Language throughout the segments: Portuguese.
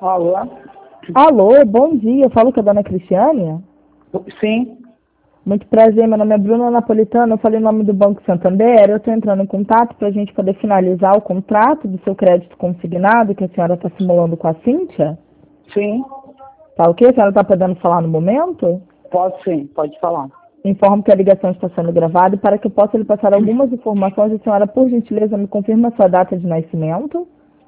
Alô? Alô, bom dia. Eu falo com a dona Cristiane. Sim, Muito prazer, meu nome é Bruna Napolitano. Eu falei em nome do Banco Santander. Eu estou entrando em contato para a gente poder finalizar o contrato do seu crédito consignado que a senhora está simulando com a Cíntia. sim, Tá ok? A senhora está podendo falar no momento? pode falar. Informo que a ligação está sendo gravada e para que eu possa lhe passar algumas informações, a senhora, por gentileza, me confirma a sua data de nascimento,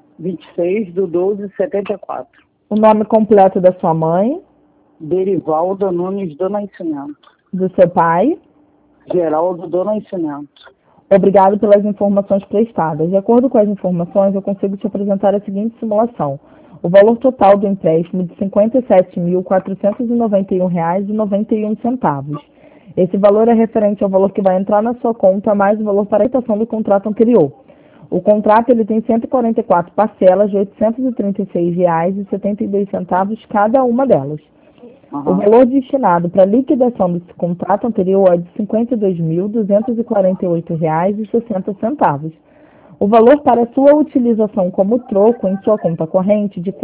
26/12/74. o nome completo da sua mãe, Derivaldo Nunes do Nascimento. do seu pai. Geraldo do Nascimento. Obrigado pelas informações prestadas. De acordo com as informações, eu consigo te apresentar a seguinte simulação. O valor total do empréstimo de R$ 57.491,91. Esse valor é referente ao valor que vai entrar na sua conta, mais o valor para a quitação do contrato anterior. O contrato ele tem 144 parcelas de R$ 836,72 cada uma delas. O valor destinado para a liquidação desse contrato anterior é de R$ 52.248,60. O valor para sua utilização como troco em sua conta corrente de R$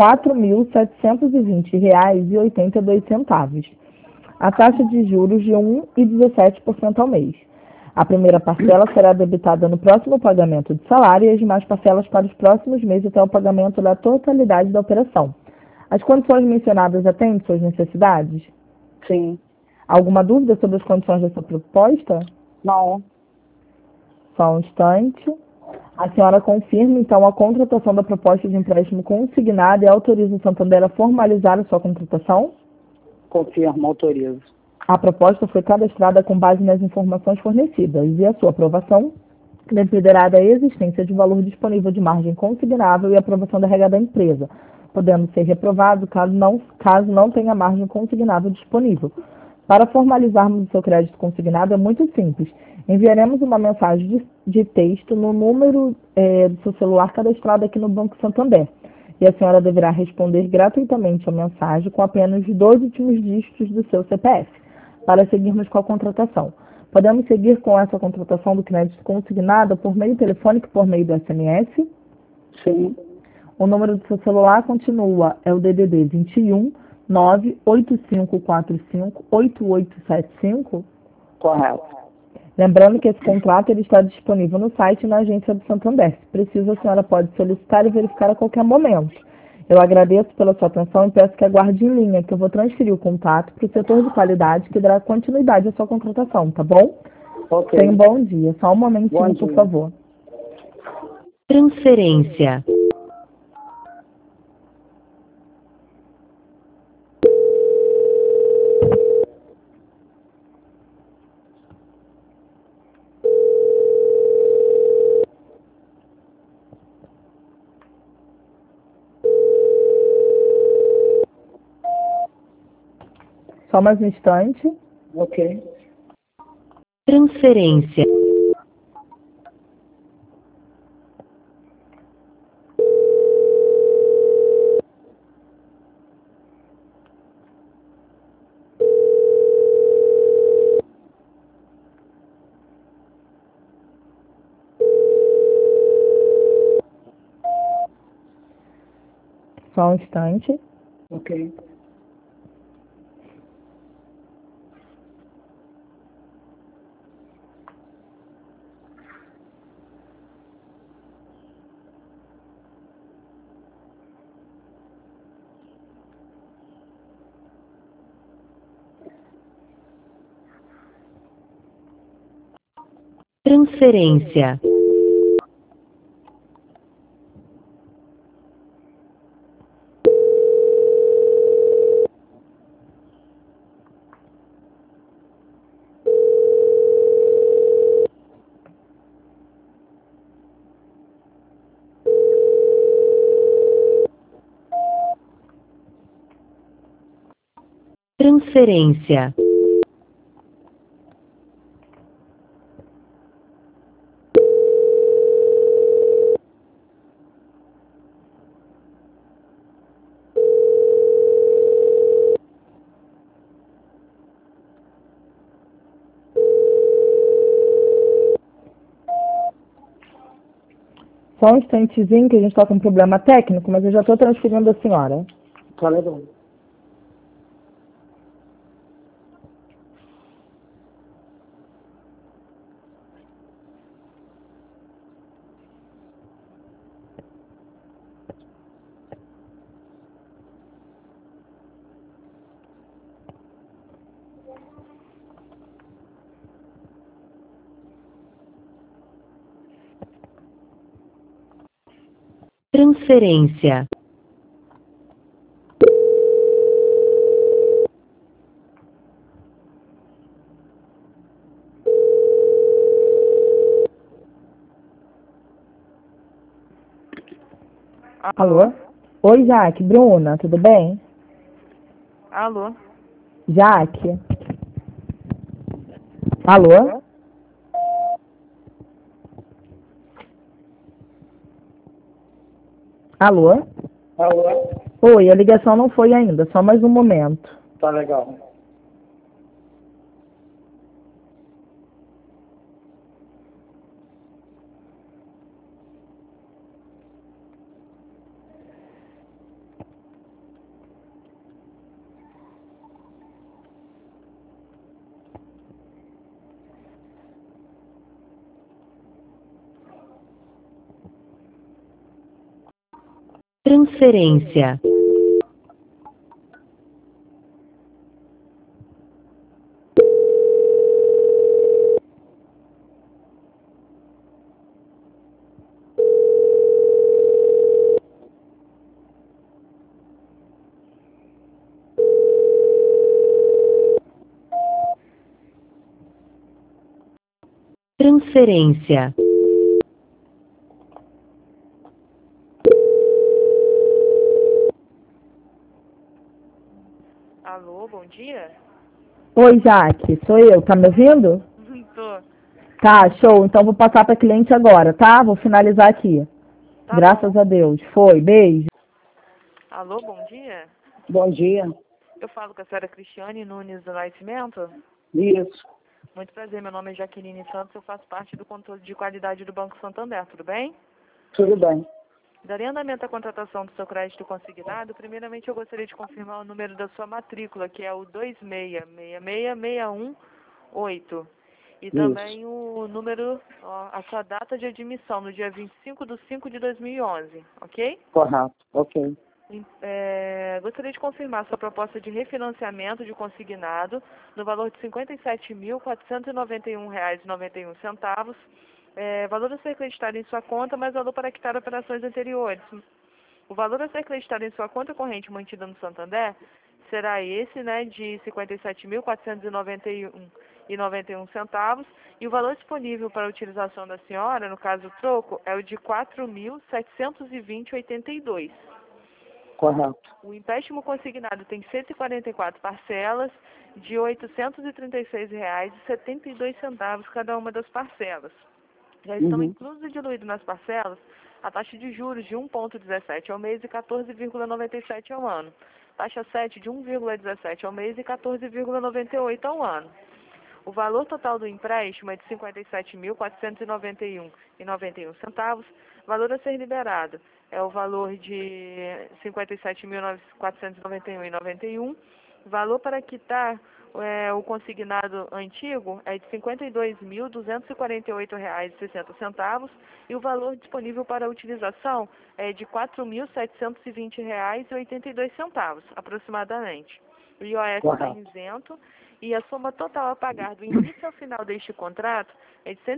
4.720,82. A taxa de juros de 1,17% ao mês. A primeira parcela será debitada no próximo pagamento de salário e as demais parcelas para os próximos meses até o pagamento da totalidade da operação. As condições mencionadas atendem suas necessidades? Sim. Alguma dúvida sobre as condições dessa proposta? Não. Só um instante. A senhora confirma, então, a contratação da proposta de empréstimo consignada e autoriza o Santander a formalizar a sua contratação? Confirmo, autorizo. A proposta foi cadastrada com base nas informações fornecidas e a sua aprovação dependerá da existência de valor disponível de margem consignável e aprovação da regra da empresa, podendo ser reprovado caso não tenha margem consignável disponível. Para formalizarmos o seu crédito consignado é muito simples. Enviaremos uma mensagem de texto no número do seu celular cadastrado aqui no Banco Santander. E a senhora deverá responder gratuitamente a mensagem com apenas os 2 últimos dígitos do seu CPF, para seguirmos com a contratação. Podemos seguir com essa contratação do crédito consignado por meio telefônico e por meio do SMS? Sim. O número do seu celular continua, é o DDD 21 98545 8875. Correto. Lembrando que esse contrato ele está disponível no site e na agência do Santander. Se precisa, a senhora pode solicitar e verificar a qualquer momento. Eu agradeço pela sua atenção e peço que aguarde em linha, que eu vou transferir o contato para o setor de qualidade que dará continuidade à sua contratação, tá bom? Ok. Tenha um bom dia. Só um momentinho, por favor. Transferência. Só mais um instante. Ok. Transferência. Só um instante. Ok. Transferência. Transferência. Só um instantezinho que a gente está com um problema técnico, mas eu já estou transferindo a senhora. Tá legal. Transferência. Alô? Oi, Jaque. Bruna, tudo bem? Alô? Jaque? Alô? Alô? Alô? Oi, a ligação não foi ainda, só mais um momento. Tá legal. Transferência. Transferência. Alô, bom dia? Oi, Jaque, sou eu, tá me ouvindo? Tô. Tá, show, então vou passar para cliente agora, tá? Vou finalizar aqui. Tá Graças bom. a Deus. Foi, beijo. Alô, bom dia? Bom dia. Eu falo com a senhora Cristiane Nunes do Nascimento. Isso. Muito prazer, meu nome é Jaqueline Santos, eu faço parte do controle de qualidade do Banco Santander, tudo bem? Tudo bem. Daria andamento à contratação do seu crédito consignado. Primeiramente, eu gostaria de confirmar o número da sua matrícula, que é o 2666618. E também o número, a sua data de admissão, no dia 25/5/2011, ok? Correto. Ok. Gostaria de confirmar sua proposta de refinanciamento de consignado no valor de R$ 57.491,91. Valor a ser acreditado em sua conta, mais valor para quitar operações anteriores. O valor a ser acreditado em sua conta corrente mantida no Santander será esse, né, de R$ 57.491,91. E o valor disponível para a utilização da senhora, no caso o troco, é o de R$ 4.720,82. Correto. O empréstimo consignado tem 144 parcelas de R$ 836,72 cada uma das parcelas. Já estão inclusos e diluídos nas parcelas a taxa de juros de 1,17 ao mês e 14,97 ao ano. Taxa 7 de 1,17 ao mês e 14,98 ao ano. O valor total do empréstimo é de R$ 57.491,91. Valor a ser liberado é o valor de R$ 57.491,91. Valor para quitar o consignado antigo é de R$ 52.248,60 e o valor disponível para utilização é de R$ 4.720,82 aproximadamente. O IOF está isento e a soma total a pagar do início ao final deste contrato é de R$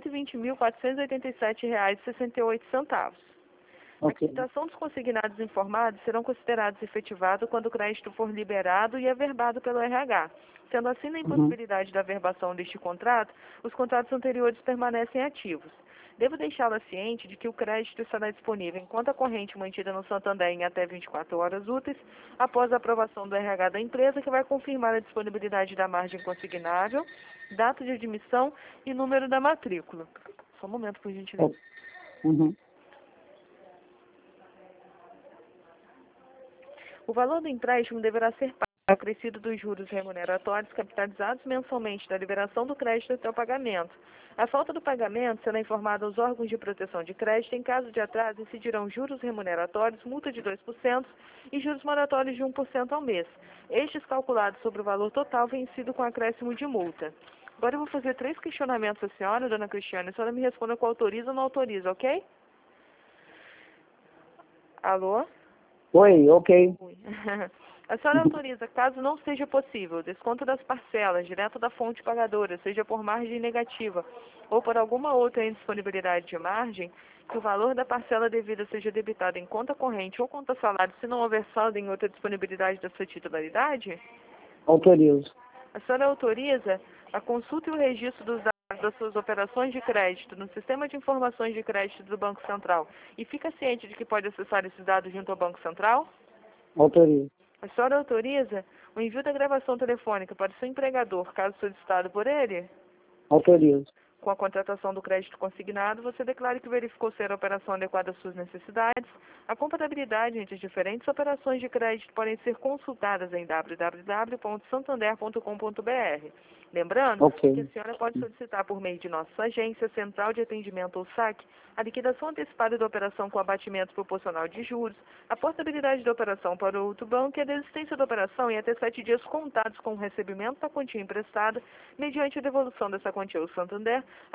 120.487,68. A quitação dos consignados informados serão considerados efetivados quando o crédito for liberado e averbado pelo RH. Sendo assim, na impossibilidade da averbação deste contrato, os contratos anteriores permanecem ativos. Devo deixá-la ciente de que o crédito estará disponível em conta corrente mantida no Santander em até 24 horas úteis, após a aprovação do RH da empresa, que vai confirmar a disponibilidade da margem consignável, data de admissão e número da matrícula. Só um momento, por gentileza. O valor do empréstimo deverá ser pago acrescido dos juros remuneratórios capitalizados mensalmente da liberação do crédito até o pagamento. A falta do pagamento será informada aos órgãos de proteção de crédito. Em caso de atraso, incidirão juros remuneratórios, multa de 2% e juros moratórios de 1% ao mês. Estes calculados sobre o valor total vencido com acréscimo de multa. Agora eu vou fazer 3 questionamentos à senhora, dona Cristiane. A senhora me responda com autoriza ou não autoriza, ok? Alô? Oi, ok. A senhora autoriza, caso não seja possível, o desconto das parcelas direto da fonte pagadora, seja por margem negativa ou por alguma outra indisponibilidade de margem, que o valor da parcela devida seja debitado em conta corrente ou conta salário, se não houver saldo em outra disponibilidade da sua titularidade? Autorizo. A senhora autoriza a consulta e o registro dos dados das suas operações de crédito no Sistema de Informações de Crédito do Banco Central e fica ciente de que pode acessar esses dados junto ao Banco Central? Autorizo. A senhora autoriza o envio da gravação telefônica para o seu empregador, caso solicitado por ele? Autorizo. Com a contratação do crédito consignado, você declara que verificou ser a operação adequada às suas necessidades. A compatibilidade entre as diferentes operações de crédito podem ser consultadas em www.santander.com.br. Lembrando que a senhora pode solicitar por meio de nossa agência, Central de Atendimento ou SAC, a liquidação antecipada da operação com abatimento proporcional de juros, a portabilidade da operação para o outro banco e a desistência da operação em até 7 dias contados com o recebimento da quantia emprestada, mediante a devolução dessa quantia ao Santander,